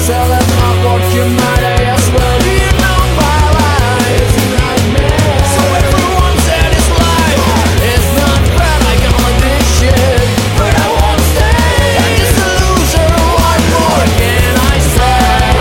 tell them not what you might as well. You know my life is a nightmare. So everyone said it's life, it's not bad like all of this shit, but I won't stay. I'm just a loser, what more can I say?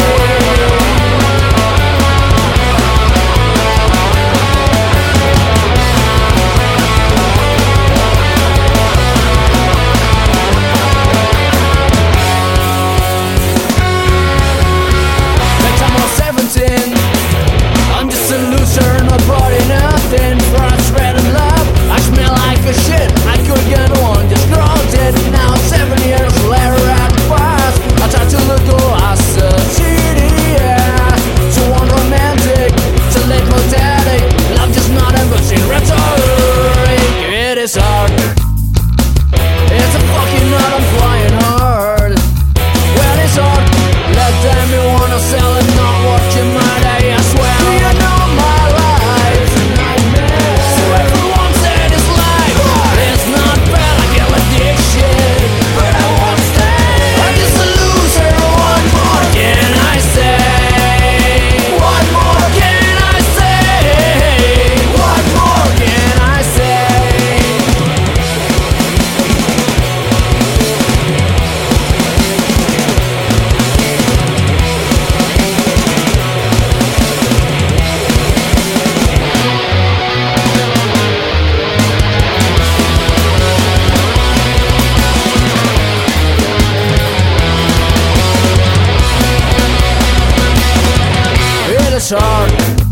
I'm just a loser, nobody, nothing. Frustrated love, I smell like a shit. I could get one, just grows it. Now 7 years later at past, I try to look as a GDS. So unromantic, so late pathetic. Love just not embracing rhetoric. It is hard, it's a fucking not I'm flying hard. Well, it's hard, let them you wanna sell it, not what you might. I swear you know my life is a nightmare. So everyone said it's life, it's not bad, I get like this shit, but I won't stay. I'm just a loser, what more can I say? What more can I say? What more can I say? It's hard.